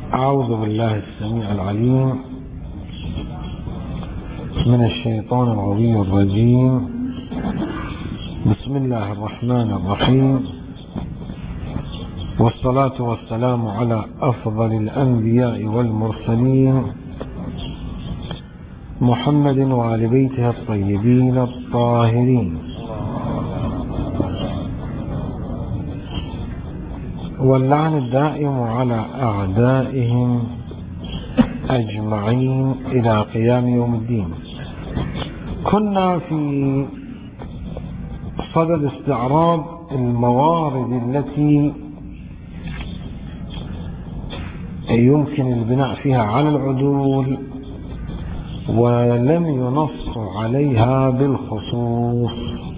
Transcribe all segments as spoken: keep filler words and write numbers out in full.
أعوذ بالله السميع العليم من الشيطان العظيم الرجيم. بسم الله الرحمن الرحيم، والصلاة والسلام على أفضل الأنبياء والمرسلين محمد وآل بيته الطيبين الطاهرين، واللعن الدائم على أعدائهم أجمعين إلى قيام يوم الدين. كنا في صدد استعراض الموارد التي يمكن البناء فيها على العدول ولم ينص عليها بالخصوص.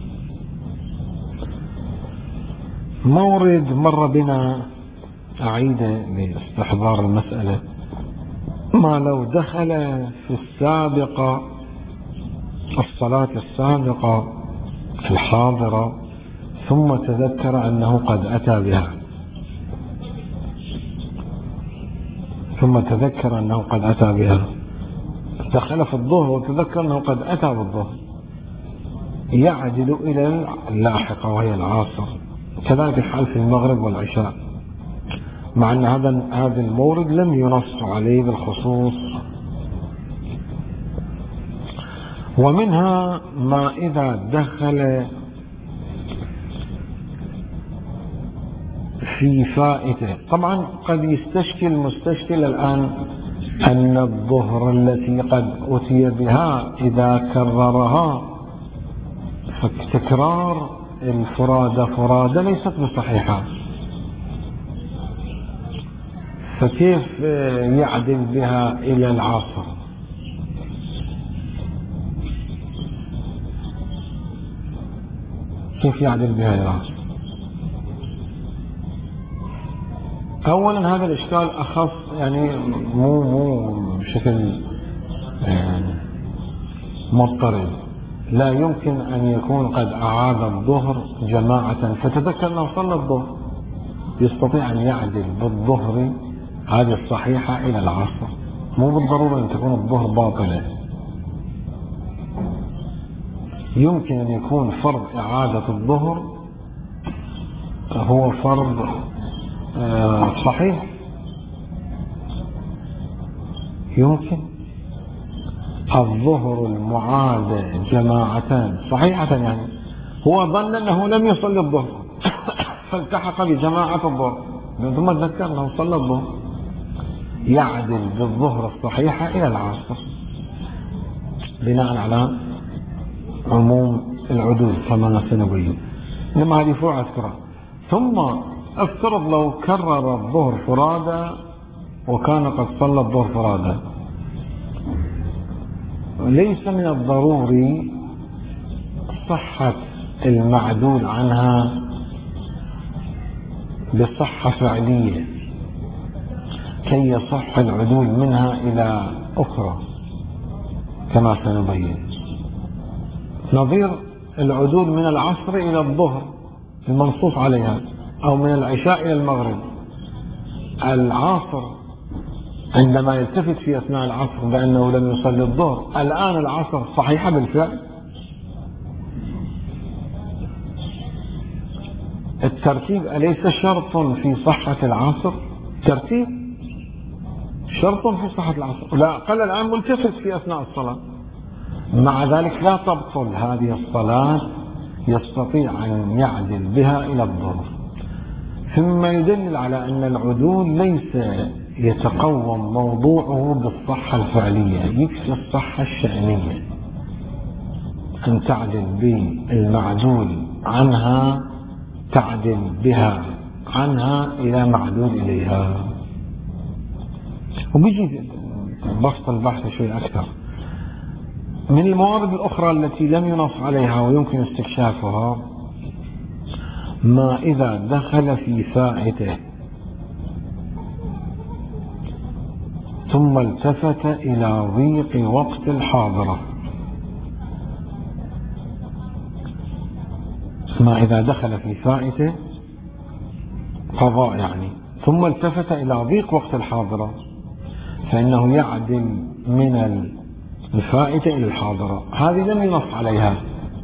مورد مر بنا، أعيد لاستحضار المسألة، ما لو دخل في السابقة الصلاة السابقة الحاضرة ثم تذكر أنه قد أتى بها ثم تذكر أنه قد أتى بها دخل في الظهر وتذكر أنه قد أتى بالظهر، يعدل إلى اللاحقة وهي العصر. كذلك الحال في المغرب والعشاء، مع أن هذا هذا المورد لم ينص عليه بالخصوص. ومنها ما إذا دخل في فائته. طبعا قد يستشكل مستشكل الآن أن الظهر التي قد أتي بها إذا كررها فتكرار الفرادة فرادة ليست بصحيحة، فكيف يعدل بها إلى العصر؟ كيف يعدل بها إلى العصر؟ أولا هذا الإشكال أخص، يعني مو مو بشكل يعني مضطرب. لا يمكن أن يكون قد أعاد الظهر جماعة فتذكر أنه صلى الظهر، يستطيع أن يعدل بالظهر هذه الصحيحة إلى العصر، مو بالضرورة أن تكون الظهر باطلة. يمكن أن يكون فرض إعادة الظهر هو فرض صحيح، يمكن الظهر المعاد جماعتان صحيحة، يعني هو ظن أنه لم يصلي الظهر فالتحق بجماعة الظهر ثم تذكر أنه صلى الظهر، يعدل بالظهر الصحيحة إلى العصر بناء على عموم العدول كما سنبين. لما هذه فروع أذكرها. ثم افترض لو كرر الظهر فرادى وكان قد صلى الظهر فرادى، ليس من الضروري صحة المعدول عنها بصحة فعلية كي يصح العدول منها إلى أخرى كما سنبين. نظير العدول من العصر إلى الظهر المنصوص عليها، أو من العشاء إلى المغرب. العصر عندما يلتفت في أثناء العصر بأنه لم يصلي الظهر، الآن العصر صحيحة بالفعل. الترتيب أليس شرط في صحة العصر؟ ترتيب شرط في صحة العصر. لا، قال الآن ملتفت في أثناء الصلاة، مع ذلك لا تبطل هذه الصلاة، يستطيع أن يعدل بها إلى الظهر. ثم يدلل على أن العدول ليس يتقوم موضوعه بالصحة الفعلية، يكفي الصحة الشأنية، أن تعدل بالمعدول عنها، تعدل بها عنها إلى معدول إليها. وبيجي بسط البحث شيء أكثر. من الموارد الأخرى التي لم ينص عليها ويمكن استكشافها، ما إذا دخل في فائته ثم التفت إلى ضيق وقت الحاضرة. ما إذا دخل في فائته قضاء يعني ثم التفت إلى ضيق وقت الحاضرة فإنه يعدل من الفائتة إلى الحاضرة. هذه لم ينص عليها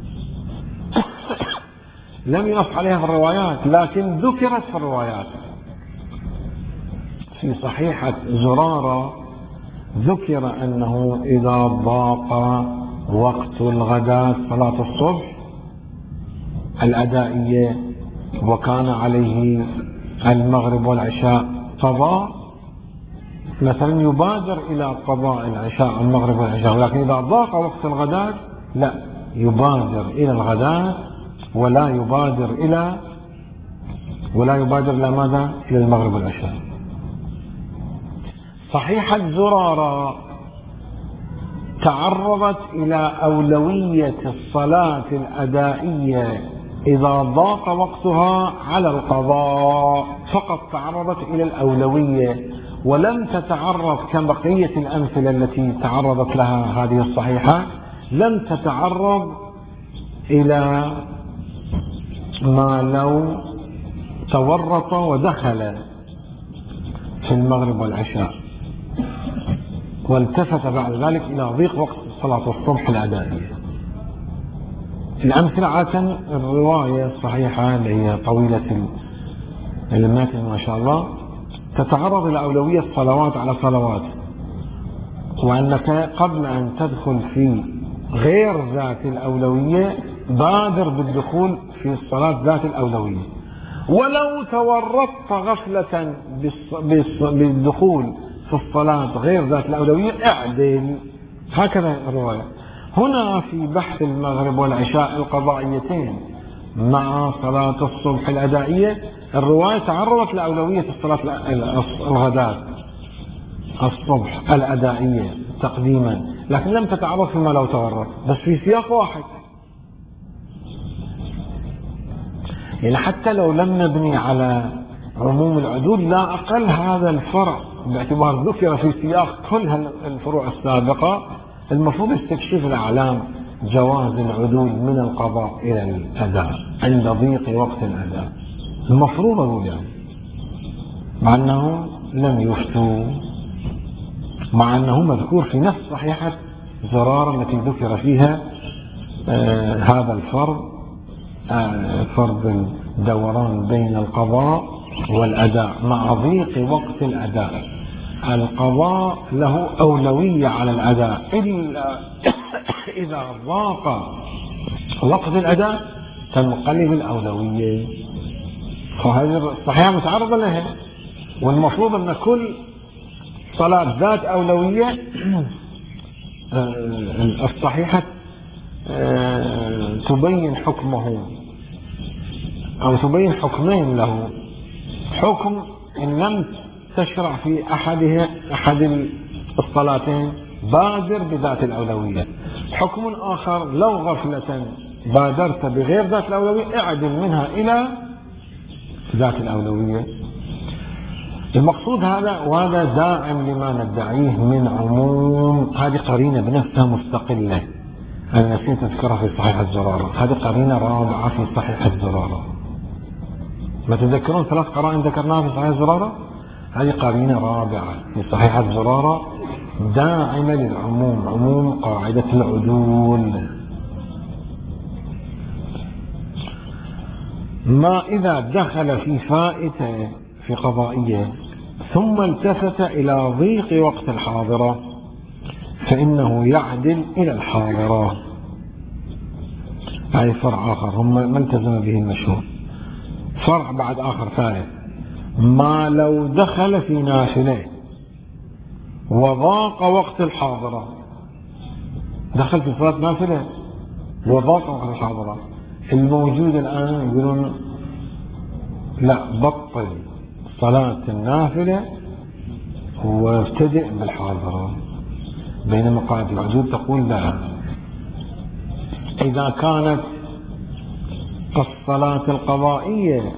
لم ينص عليها في الروايات، لكن ذكرت في الروايات. في صحيحة زرارة ذكر أنه إذا ضاق وقت الغداة صلاة الصبح الأدائية وكان عليه المغرب والعشاء قضاء، مثلا يبادر إلى قضاء العشاء المغرب والعشاء، ولكن إذا ضاق وقت الغداة لا يبادر إلى الغداة ولا يبادر إلى ولا يبادر إلى ماذا؟ إلى المغرب والعشاء. صحيحة زرارة تعرضت إلى أولوية الصلاة الأدائية إذا ضاق وقتها على القضاء، فقط تعرضت إلى الأولوية ولم تتعرض كبقية الأمثلة التي تعرضت لها هذه الصحيحة، لم تتعرض إلى ما لو تورط ودخل في المغرب والعشاء والتفت بعد ذلك إلى ضيق وقت صلاة الصبح الأدائية. الأمثلة عادة الرواية الصحيحة اللي هي طويلة المتن ما شاء الله تتعرض إلى أولوية صلوات على صلوات، وأنك قبل أن تدخل في غير ذات الأولوية بادر بالدخول في الصلاة ذات الأولوية، ولو تورطت غفلة بالدخول في الصلاة غير ذات الأولوية اعدل. هكذا الرواية. هنا في بحث المغرب والعشاء القضائيتين مع صلاة الصبح الأدائية الرواية تعرضت لأولوية الصلاة الغداة الصبح الأدائية تقديما، لكن لم تتعرض فيما لو تورط، بس في سياق واحد. يعني حتى لو لم نبني على عموم العدول لا أقل هذا الفرع باعتبار ذكر في سياق كل الفروع السابقة المفروض استكشف الأعلام جواز العدول من القضاء إلى الأداء عند ضيق وقت الأداء، المفروض أقول يعني، مع أنه لم يفتوا، مع أنه مذكور في نفس صحيحة زرارة التي ذكر فيها آه هذا الفرض، آه فرض الدوران بين القضاء والأداء مع ضيق وقت الأداء. القضاء له أولوية على الأداء إلا إذا ضاق وقت الأداء تنقلب الأولوية، فهذه الصحيحة متعرضة لها. والمفروض أن كل صلاة ذات أولوية الصحيحة تبين حكمه أو تبين حكمين له، حكم إن لم تشرع في أحدها أحد الصلاتين بادر بذات الأولوية، حكم آخر لو غفلة بادرت بغير ذات الأولوية اعدل منها إلى ذات الأولوية. المقصود هذا، وهذا داعم لما ندعيه من عموم، هذه قرينة بنفسها مستقلة أنا نسيت أذكرها في صحيح الزرارة، هذه قرينة رابعة في صحيح الزرارة. ما تذكرون ثلاث قرائن ذكرناها في صحيح الزرارة؟ هذه قرينة رابعة في صحيح الزرارة داعمة للعموم، عموم قاعدة العدول. ما إذا دخل في فائتة في قضائية ثم التفت إلى ضيق وقت الحاضرة فإنه يعدل إلى الحاضرة. هذا فرع آخر هم ما التزم به المشهور. فرع بعد آخر ثالث، ما لو دخل في نافلة وضاق وقت الحاضرة، دخل في صلاة نافلة وضاق وقت الحاضرة، الموجود الآن يقولون لا بطل صلاة النافلة وابتدئ بالحاضرة، بينما قاعدة العدول تقول لا، إذا كانت الصلاة القضائية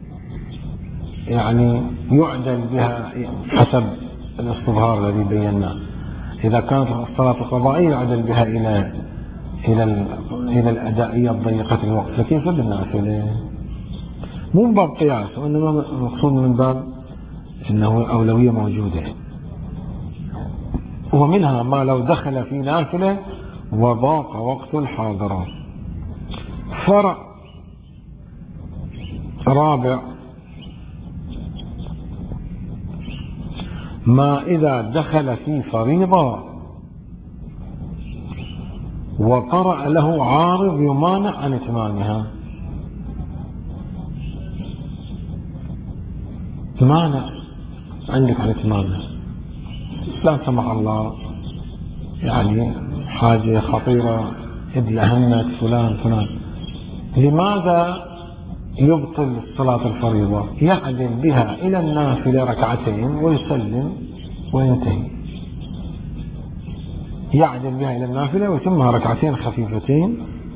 يعني يعدل بها حسب الاستظهار الذي بيناه، إذا كانت الصلاة القضائية يعدل بها إلى إلى إلى الأدائية الضيقة الوقت، فكيف بالنافلة؟ مو من باب قياس وإنما مقصود من باب إنه أولوية موجودة. ومنها ما لو دخل في نافلة وضاق وقت الحاضرة. فرع رابع: ما إذا دخل في فريضة وطرأ له عارض يمانع عن إتمامها. مانع عندك عن إتمامها، لا سمح الله يعني حاجة خطيرة إذ أهمت فلان فلان، لماذا يبطل صلاة الفريضة؟ يعدل بها إلى النافلة ركعتين ويسلم وينتهي. يعدل بها إلى النافلة ويتمها ركعتين خفيفتين،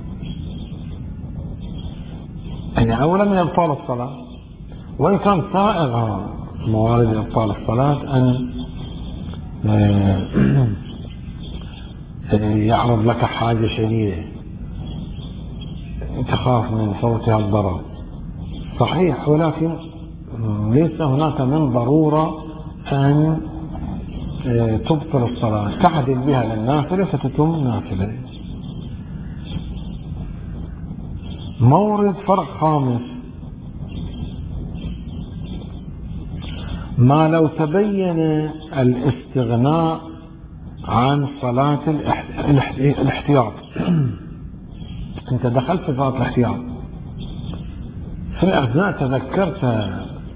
يعني أولا من إبطال الصلاة. وإن كان سائغ موارد إبطال الصلاة أن يعرض لك حاجة شديدة تخاف من فوتها الضرر، صحيح، ولكن ليس هناك من ضرورة أن تبطل الصلاة، تعدل بها للنافلة فتتم نافلة. مورد فرق خامس: ما لو تبين الاستغناء عن صلاة الاحتياط. انت دخلت في صلاة الاحتياط، في الأثناء تذكرت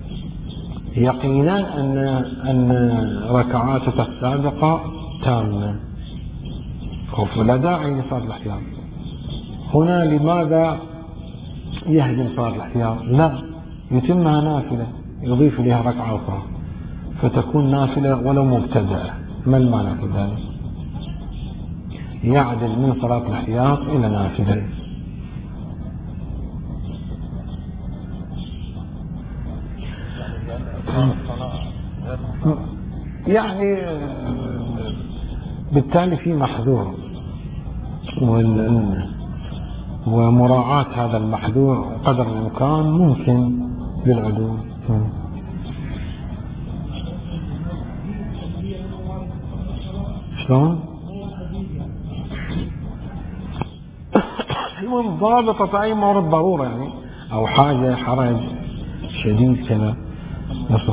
يقينا أن أن ركعاتك السابقة تامة، فلا داعي لصلاة الاحتياط. هنا لماذا يهدم صلاة الاحتياط؟ لا، يتمها نافلة، يضيف لها ركعة أخرى فتكون نافلة ولو مبتدأة. ما المعنى في ذلك؟ يعدل من صلاة الاحتياط إلى نافلة. يعني بالتالي في محذور، ومراعاة هذا المحذور قدر الإمكان ممكن للعدول. شلون؟ المهم ضابطة أي مورد ضرورة يعني، أو حاجة حرج شديد كذا نصف.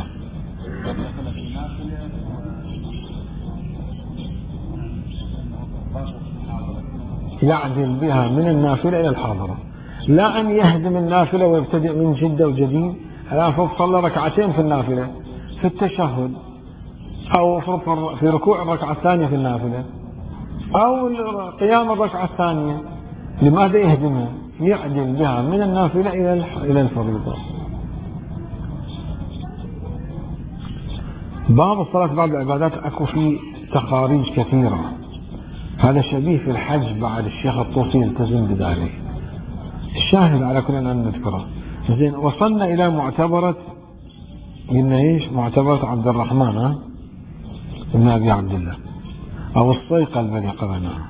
يعدل بها من النافلة إلى الحاضرة، لا أن يهدم النافلة ويبتدئ من جدة وجديد. الآن فرض صلى ركعتين في النافلة في التشهد، أو فرض في ركوع الركعة الثانية في النافلة، أو قيام الركعة الثانية، لماذا يهدمها؟ يعدل بها من النافلة إلى إلى الفريضة. باب الصلاة بعد العبادات أكو فيه تخاريج كثيرة، هذا شبيه في الحج بعد الشيخ الطوسي يلتزم بذلك. الشاهد على كل أن نذكره. زين، وصلنا إلى معتبرة، قلنا إيش؟ معتبرة عبد الرحمن ها؟ ابن أبي عبد الله، أو الصيقة الذي قرأناه.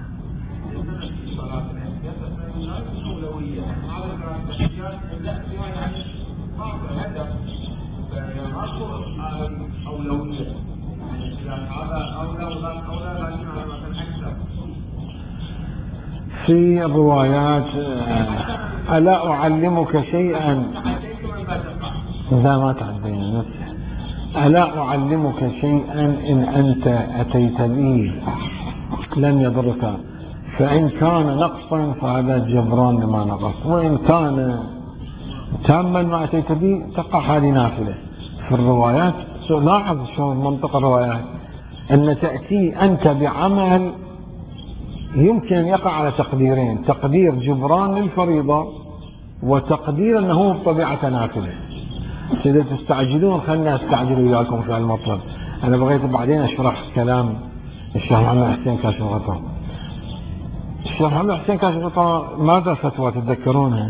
في الروايات: ألا أعلمك شيئا إذا ما تعدينا نفسه، ألا أعلمك شيئا إن أنت أتيت به لن يضرك، فإن كان نقصا فهذا جبران لما نقص، وإن كان تاما ما أتيت به تقع هذه نافلة. في الروايات لاحظ شو منطق الروايات، أن تأتي أنت بعمل يمكن أن يقع على تقديرين: تقدير جبران للفريضة، وتقدير أنه بطبيعة نافلة. إذا تستعجلون خلنا أستعجل وياكم في المطلب. أنا بغيت بعدين أشرح كلام الشيخ محمد حسين كاشف الغطاء. الشيخ محمد حسين كاشف الغطاء ماذا فتوى تتذكرونها؟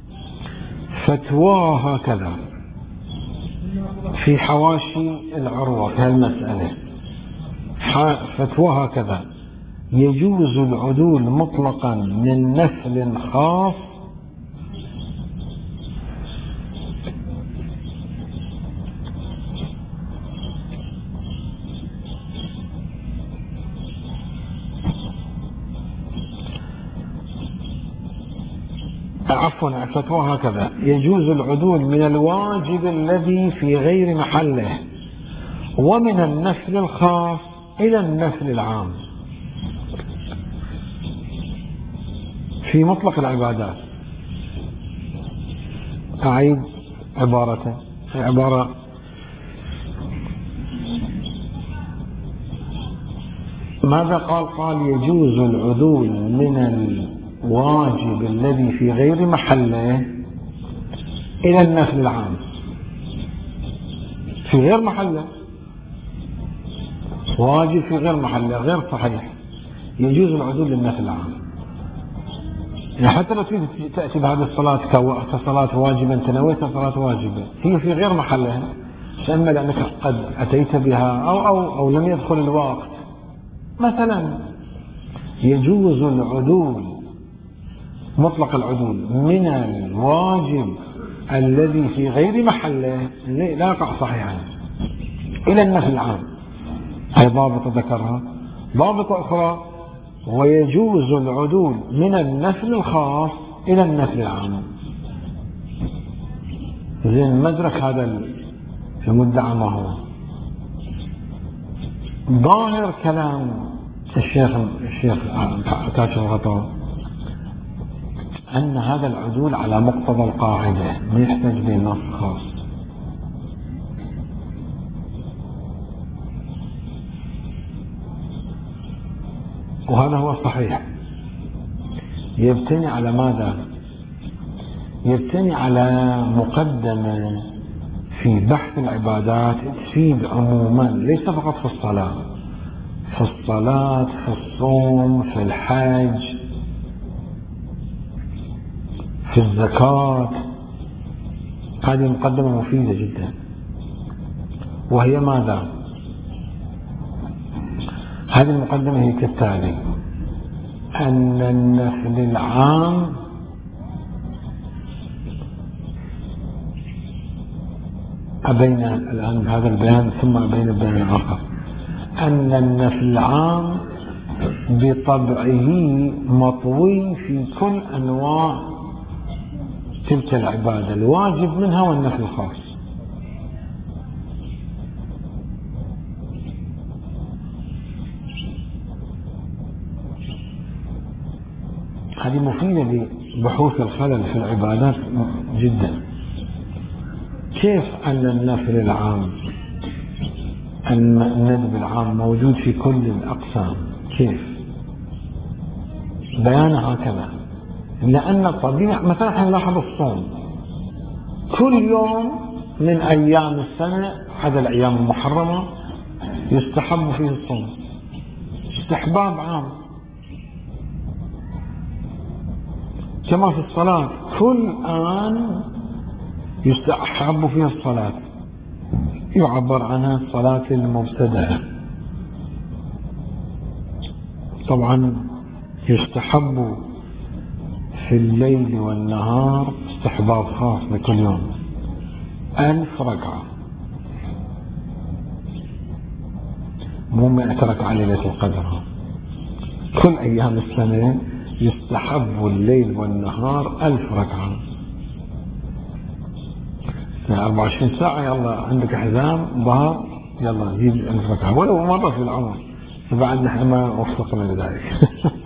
فتواه هكذا في حواشي العروة في هالمسألة، فتواه هكذا: يجوز العدول مطلقا من نفل خاص عفوا الفتوى هكذا: يجوز العدول من الواجب الذي في غير محله ومن النفل الخاص إلى النفل العام في مطلق العبادات. أعيد عبارته، عبارة: ماذا قال؟ قال يجوز العدول من الواجب الذي في غير محله إلى النفل العام. في غير محله، واجب في غير محله غير صحيح، يجوز العدول للنفل العام. يعني حتى لو تريد تأتي بهذه الصلاة كصلاة واجبة، أنت نويتها صلاة واجبة، هي في غير محلها، إما لأنك قد أتيت بها أو, أو, أو لم يدخل الوقت مثلا. يجوز العدول، مطلق العدول، من الواجب الذي في غير محله لا يقع صحيحا إلى النفل العام. هي ضابطة ذكرها. ضابطة أخرى: ويجوز العدول من النفل الخاص إلى النفل العام. زين، مدرك هذا المدعى ما هو؟ ظاهر كلام الشيخ الشيخ كاشف الغطاء أن هذا العدول على مقتضى القاعدة، ما يحتاج به نص خاص. وهذا هو الصحيح. يبتني على ماذا؟ يبتني على مقدمة في بحث العبادات تفيد عموما، ليس فقط في الصلاة، في الصلاة، في الصوم، في الحج، في الزكاة. هذه مقدمة مفيدة جدا، وهي ماذا؟ هذه المقدمة هي كالتالي: أن النفل العام أبين الآن هذا البيان ثم أبين البيان الآخر. أن النفل العام بطبعه مطوي في كل أنواع تلك العبادة، الواجب منها والنفل الخاص. هذه مفيدة لبحوث الخلل في العبادات جدا. كيف أن النفل العام، أن الندب العام موجود في كل الأقسام؟ كيف؟ بيانه هكذا: لأن الطبيعة مثلا احنا نلاحظ الصوم كل يوم من أيام السنة، هذا الأيام المحرمة يستحب فيه الصوم، استحباب عام. كما في الصلاة كل آن يستحب فيها الصلاة، يعبر عنها الصلاة المبتدأة. طبعا يستحب في الليل والنهار استحباب خاص لكل يوم، ألف ركعة، مو مئة ركعة ليلة القدر. كل أيام السنة يستحب الليل والنهار ألف ركعة. أربعة وعشرين ساعة يلا عندك حزام ظهر يلا جيب ألف ركعة، ولو مرة في العمر، بعد نحن ما وفقنا لذلك.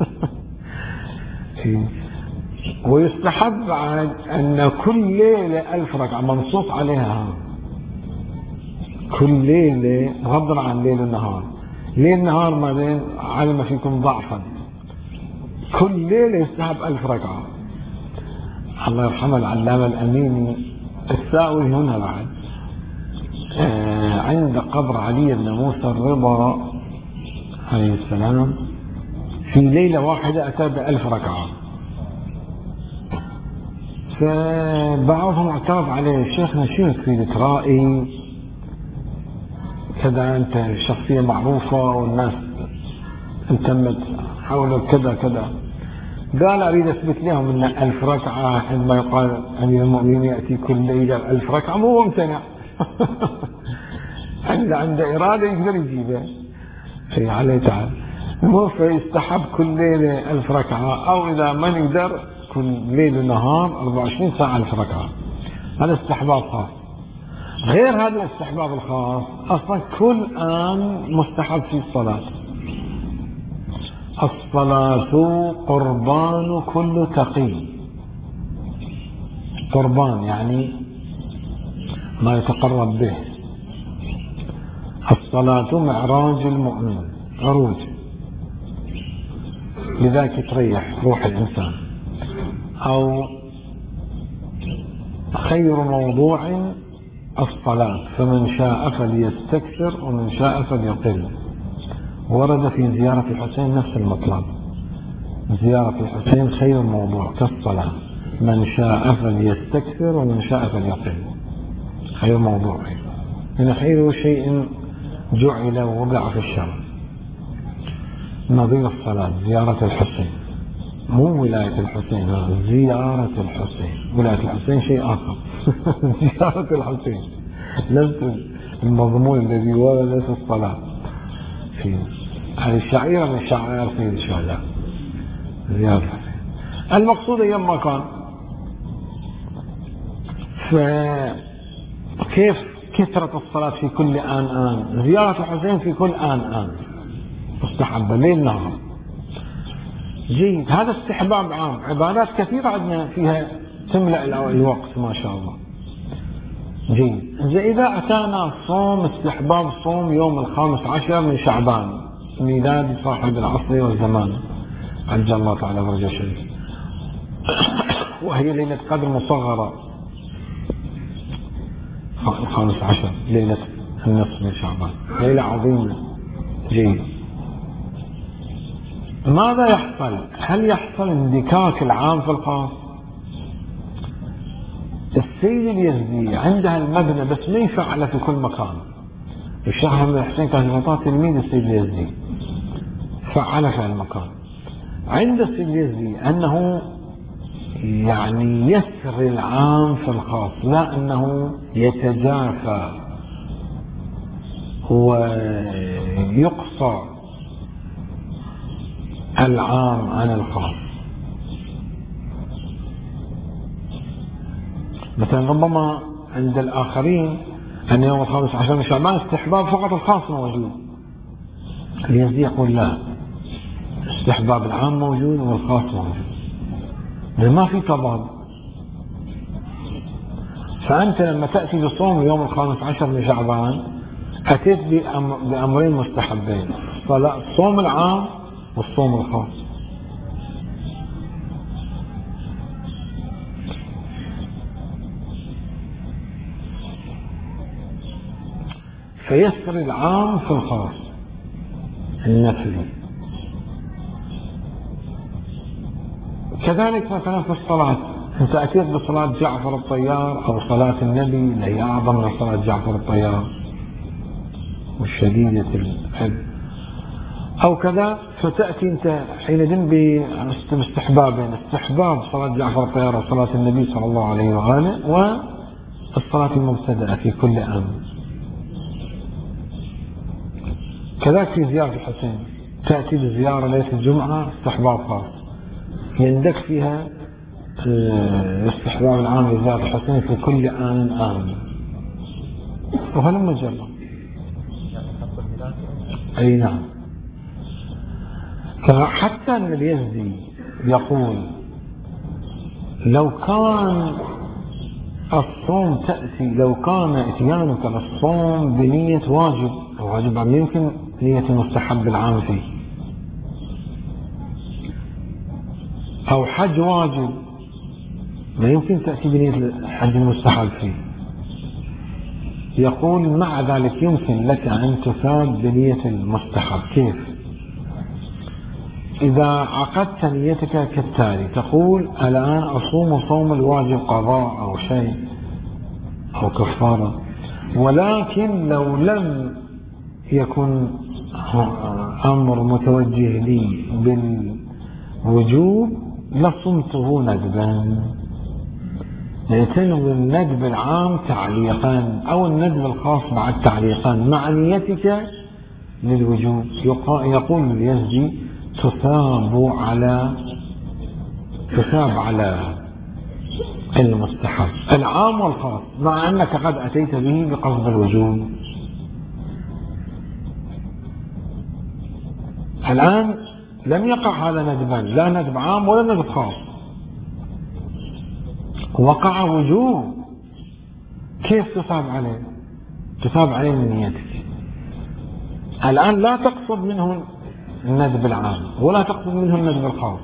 ويستحب بعد أن كل ليلة ألف ركعة منصوص عليها، كل ليلة بغض عن ليل النهار. ليل النهار ما بين علم فيكم ضعفا، كل ليلة يستحب ألف ركعة. الله يرحمه العلامة الأميني الساوي هنا بعد آه عند قبر علي بن موسى الرضا عليه السلام في ليلة واحدة أتى بألف ركعة. فبعضهم اعترض عليه: شيخنا شو تريد ترائي كذا، أنت شخصية معروفة والناس انتمت حولك كذا كذا. قال: أريد أثبت لهم أن ألف ركعة عندما يقال أمير المؤمنين يأتي كل ليلة ألف ركعة مو ممتنع. عنده عنده إرادة يقدر يجيبها في عليه تعالى، مو فيستحب كل ليلة ألف ركعة، أو إذا ما نقدر كل ليل ونهار أربعة وعشرين ساعة ألف ركعة، هذا استحباب خاص. غير هذا الاستحباب الخاص أصلا كل آن مستحب في الصلاة. الصلاة قربان كل تقي، قربان يعني ما يتقرب به. الصلاة معراج المؤمن، عروج، لذلك تريح روح الإنسان. أو خير موضوع الصلاة، فمن شاء فليستكثر ومن شاء فليقل. ورد في زيارة الحسين نفس المطلب، زيارة الحسين خير موضوع كالصلاة، من شاء فليستكثر ومن شاء فليقل، خير موضوع. من خير شيء جعل ووضع في الشرع. نظير الصلاة زيارة الحسين، مو ولاية الحسين، زيارة الحسين. ولاية الحسين شيء آخر. زيارة الحسين نفس المضمون الذي ورد في الصلاة. في هذه الشعيرة من شعائر سيد الشهداء، زيارة الحسين. المقصود أيما كان، فكيف كثرة الصلاة في كل آن آن، زيارة الحسين في كل آن آن مستحبة ليل نهار. جيد، هذا استحباب عام. عبادات كثيرة عندنا فيها تملأ الوقت ما شاء الله. جيد، إذا أتانا صوم استحباب صوم يوم الخامس عشر من شعبان، ميلاد صاحب العصر والزمان عجل الله تعالى فرجه الشريف، وهي ليلة قدر مصغرة، الخامس عشر ليلة النصف من شعبان، ليلة عظيمة. جيد، ماذا يحصل؟ هل يحصل اندكاك العام في الخاص؟ السيد اليزدي عندها المبنى بس ما يفعله في كل مكان. الشيخ محمد الحسين كان يعطاه تلميذ السيد اليزدي، فعله في المكان. عند السيد اليزدي أنه يعني يسر العام في الخاص، لا أنه يتجافى ويقصر العام عن الخاص. مثلا ربما عند الآخرين أن يوم الخامس عشر من شعبان استحباب فقط الخاص موجود، اليزدي يقول لا، استحباب العام موجود والخاص موجود، ما في تضاد. فأنت لما تأتي بصوم يوم الخامس عشر من شعبان أتيت بأمرين مستحبين، الصوم العام والصوم الخاص. فيسر العام في الخاص النفلي. كذلك مثلا في الصلاة، انت اتيت بصلاة جعفر الطيار او صلاة النبي اللي هي اعظم من صلاة جعفر الطيار والشديدة الحب او كذا، فتأتي انت حينئذ باستحبابين، استحباب صلاة جعفر الطيار وصلاة النبي صلى الله عليه وآله، والصلاة المبتدأة في كل آن. كذلك في زيارة الحسين، تأتي بزيارة ليلة الجمعة استحباب خاص، يندك فيها الاستحباب العام لزيارة الحسين في كل آن آن. وهلم جرى. أي نعم. حتى أن اليزدي يقول لو كان الصوم تأتي، لو كان اتيانك للصوم بنية واجب، واجب عم يمكن نية المستحب العام فيه، أو حج واجب ما يمكن تأتي بنية الحج المستحب فيه. يقول مع ذلك يمكن لك أن تثاب بنية المستحب. كيف؟ إذا عقدت نيتك كالتالي، تقول الآن أصوم صوم الواجب قضاء أو شيء أو كفارة، ولكن لو لم يكن أمر متوجه لي بالوجوب لصمته ندبا. تنوي الندب العام تعليقا أو الندب الخاص بعد تعليقا مع نيتك للوجوب. يقول اليزدي تثاب على تثاب على المستحب العام والخاص، مع أنك قد أتيت به بقصد الوجوب. الآن لم يقع هذا ندبا، لا ندب عام ولا ندب خاص، وقع وجوب. كيف تصاب عليه؟ تصاب عليه من نيتك. الآن لا تقصد منه الندب العام ولا تقصد منه الندب الخاص،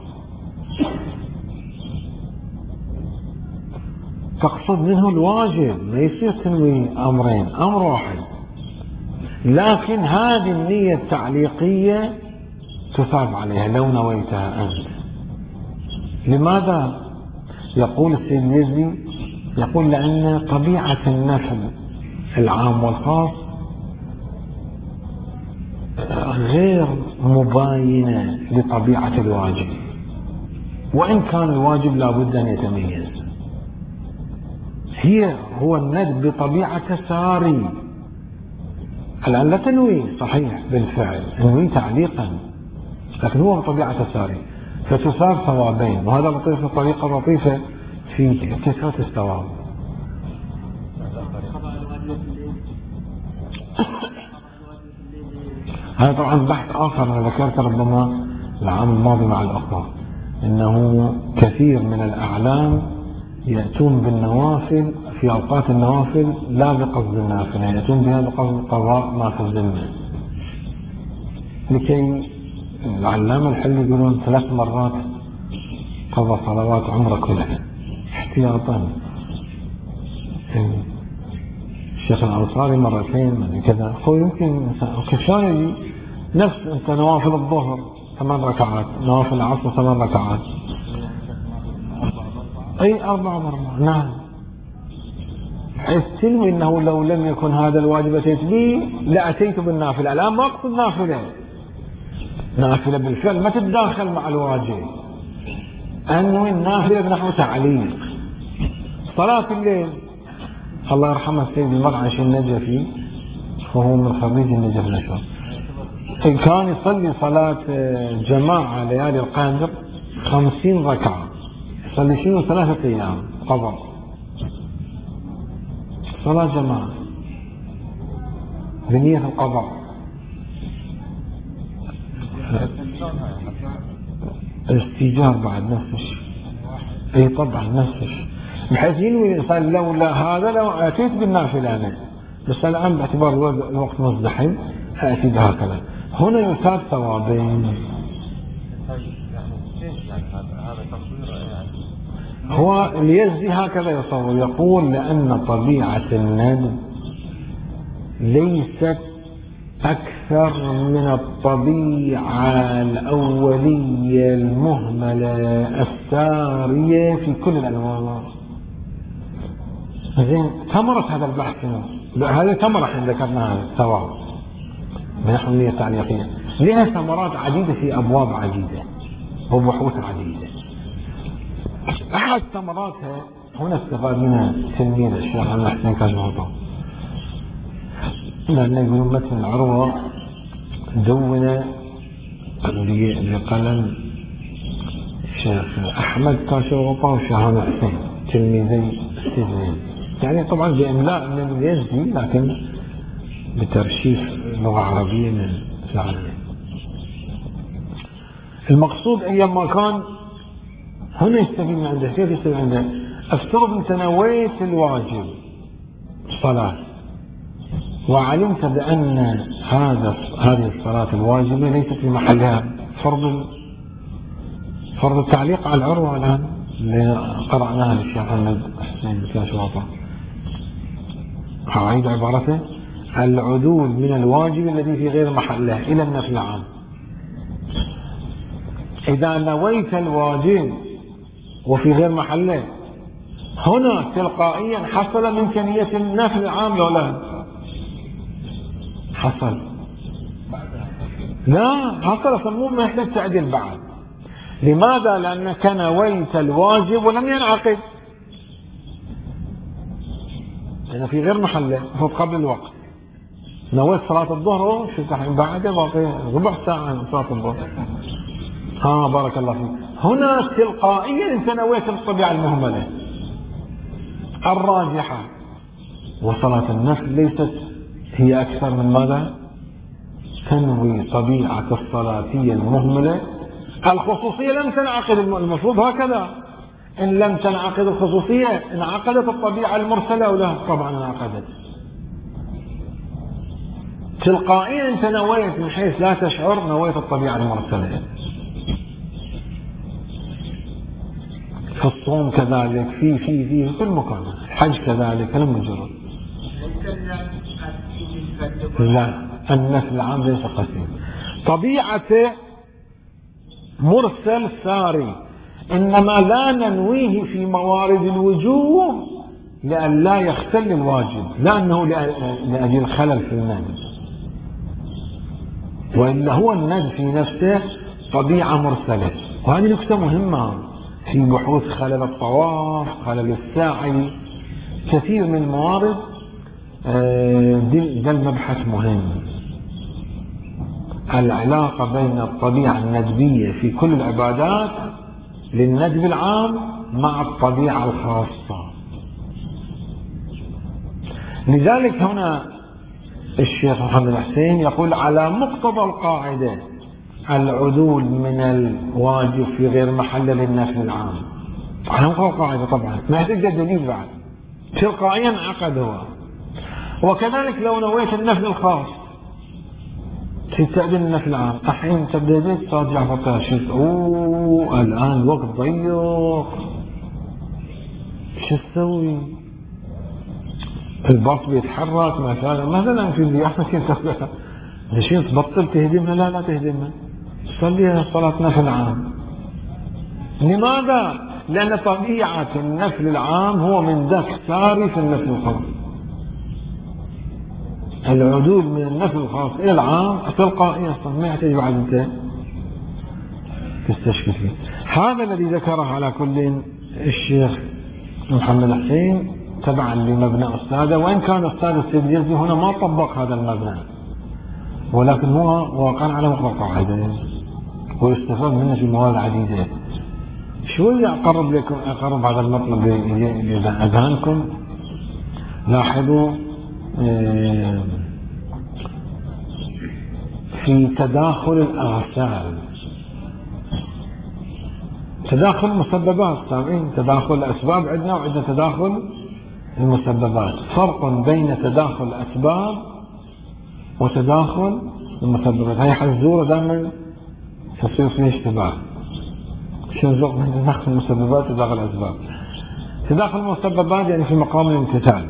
تقصد منه الواجب. ما يصير تنوي أمرين، أمر واحد، لكن هذه النية التعليقية تصاب عليها لو نويتها أنت. لماذا؟ يقول السيد اليزي، يقول لأن طبيعة النفل العام والخاص غير مباينة لطبيعة الواجب، وإن كان الواجب لابد أن يتميز. هي هو الندب بطبيعة ساري. الآن لا تنوي صحيح بالفعل، تنوي تعليقا، لكن هو بطبيعة ساري، فتثاب ثوابين. وهذا لطيف، طريقة لطيفة في كثرة الثواب. هذا طبعا بحث آخر أنا ذكرت ربما العام الماضي مع الأخوة، إنه كثير من الأعلام يأتون بالنوافل في أوقات النوافل لا بقصد النافلة، يأتون بها بقصد قضاء ما في الذمة، لكي العلامة الحلي يقولون ثلاث مرات قضى صلوات عمره كلها احتياطا. الشيخ الأنصاري مرتين كذا. هو يمكن كفاية نفس انت نوافل الظهر ثمان ركعات، نوافل العصر ثمان ركعات، اي اربع مرات. نعم، حيث تنوي انه لو لم يكن هذا الواجب اتيت به لاتيت بالنافله. الان ما اقصد نافله، نافله بالفعل ما تتداخل مع الواجب. انوي النافله بنحو تعليق. صلاه الليل، الله يرحمه السيد المرعشي النجفي، وهو من خريج النجف نشر، كان يصلي صلاة جماعة ليالي القدر خمسين ركعة، يصلي شنو ثلاثة أيام قضاء صلاة جماعة بنية القضاء. الاستيجاب بعد نفس الشيء، اي طبعا نفس الشيء، بحيث ينوي الإنسان لولا هذا لو أتيت بالنافلة أنا، بس الآن باعتبار الوقت مزدحم أتي بهكذا. هنا يثاب ثوابين. هو اليزي هكذا يصور، يقول لأن طبيعة الندب ليست أكثر من الطبيعة الأولية المهملة السارية في كل الأنواع. زين، ثمرة هذا البحث هذه ثمرة احنا ذكرناها الثواب بنحو النية التعليقية، لها ثمرات عديدة في أبواب عديدة وبحوث عديدة. أحد ثمراتها هنا استفاد منها تلميذ الشيخ عبد الحسين كاجوطة، لأنه يقولون متن العروة دون بقلم الشيخ أحمد كاجوطة والشيخ عبد الحسين تلميذي السجنين، يعني طبعا بإملاء من اليزدي لكن بترشيف لغة عربية من العربية. المقصود أيما كان هنا يستفيد من عنده. كيف يستفيد عنده؟ افترض أنت نويت الواجب الصلاة وعلمت بأن هذا هذه الصلاة الواجبة ليست في محلها، فرض فرض التعليق على العروة الآن اللي قرأناها للشيخ محمد حسين كاشواطة. أعيد عبارته: العدول من الواجب الذي في غير محله إلى النفل العام. إذا نويت الواجب وفي غير محله، هنا تلقائيا حصل منك نية النفل العام لو لا حصل؟ لا حصل، مو ما يحتاج تعديل بعد. لماذا؟ لأنك نويت الواجب ولم ينعقد، لأنه في غير محله، هو قبل الوقت. نويت صلاة الظهر، شو بعد باقي ربع ساعة صلاة الظهر. ها بارك الله فيك. هنا تلقائيا انت نويت الطبيعة المهملة الراجحة، وصلاة النفل ليست هي أكثر من ماذا؟ تنوي طبيعة الصلاتية المهملة. الخصوصية لم تنعقد، المفروض هكذا، إن لم تنعقد الخصوصية انعقدت الطبيعة المرسلة أو لا؟ طبعا انعقدت. تلقائيا انت نويت من حيث لا تشعر، نويت الطبيعة المرسلة. في الصوم كذلك، في في في كل مكان، الحج كذلك، لم يجرد. لا، النفل العام ليس قسيم، طبيعته مرسل ساري، إنما لا ننويه في موارد الوجوب لأن لا يختل الواجب، لأنه لأجل خلل في النهج، وإلا هو النهج في نفسه طبيعة مرسلة. وهذه نكتة مهمة في بحوث خلل الطواف، خلل الساعي، كثير من الموارد. ده المبحث مهم، العلاقة بين الطبيعة الندبية في كل العبادات للندب العام مع الطبيعة الخاصة. لذلك هنا الشيخ محمد الحسين يقول على مقتضى القاعدة العدول من الواجب في غير محل للنفل العام. على مقتضى القاعدة طبعا ما يحتاج دليل بعد، تلقائيا عقد هو. وكذلك لو نويت النفل الخاص في تأدين النفل العام، الحين تبدأ صلاة جعفر كاشف، اوه الآن الوقت ضيق، شو تسوي؟ الباص بيتحرك مثلا مثلا في الرياضة ليش تبطل تهدمها؟ لا لا تهدمها، صليها صلاة نفل عام. لماذا؟ لأن طبيعة النفل العام هو من ذاك ساري في النفل الخاص. العدول من النفل الخاص إلى العام تلقائيا، ما يحتاج بعد أنت تستشكل فيه. هذا الذي ذكره على كل الشيخ محمد حسين تبعا لمبنى أستاذه، وإن كان أستاذ السيد الجزري هنا ما طبق هذا المبنى، ولكن هو واقع على مقتضى القاعدة ويستفاد منه في مواد عديدة. شوية أقرب لكم أقرب هذا المطلب لأذهانكم. لاحظوا في تداخل الأغسال، تداخل المسببات، سامعين؟ تداخل الأسباب عندنا وعندنا تداخل المسببات. فرق بين تداخل الأسباب وتداخل المسببات. هي حزورة دائما تصير فيها اشتباه. شو الفرق بين تداخل المسببات وتداخل الأسباب؟ تداخل المسببات يعني في مقام الامتثال،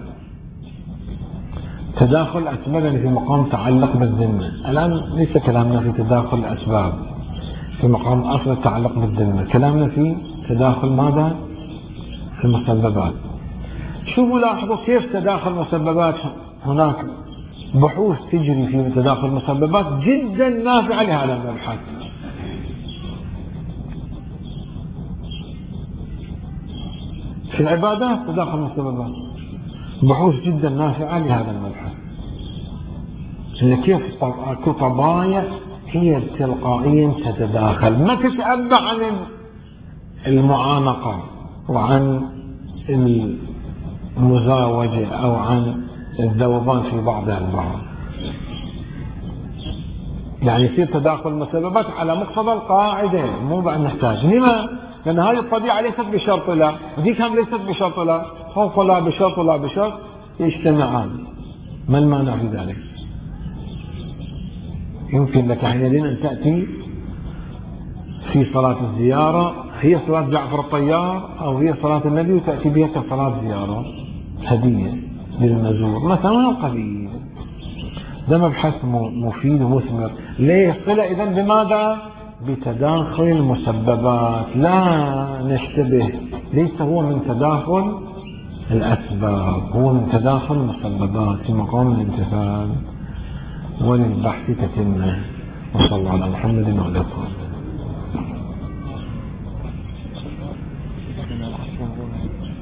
تداخل الأسباب يعني في مقام تعلق بالذمة. الآن ليس كلامنا في تداخل الأسباب في مقام أصل التعلق بالذمة، كلامنا في تداخل ماذا؟ في المسببات. شوفوا لاحظوا كيف تداخل المسببات، هناك بحوث تجري في تداخل المسببات جدا نافعة لهذا المبحث. في العبادات تداخل المسببات بحوث جدا نافعة لهذا المبحث، إن كيف كطبايع هي تلقائيا تتداخل، ما تتأبع عن المعانقة وعن المزاوجة أو عن الذوبان في بعضها البعض. يعني يصير تداخل المسببات على مقتضى القاعدة، مو بعد نحتاج. لما؟ لأن هذه الطبيعة ليست بشرط لا، وديك هم ليست بشرط لا، خوف لا بشرط ولا بشرط يجتمعان. ما المانع في ذلك؟ يمكن لك حينئذ أن تأتي في صلاة الزيارة هي صلاة جعفر الطيار أو هي صلاة النبي وتأتي بها كصلاة زيارة هدية للمزور مثلا القليل. ده مبحث مفيد ومثمر. ليه؟ صلة إذن بماذا؟ بتداخل المسببات. لا نشتبه، ليس هو من تداخل الأسباب، هو من تداخل المسببات في مقام الامتثال. وللبحث تتمه. وصلى الله على محمد وعلى آله.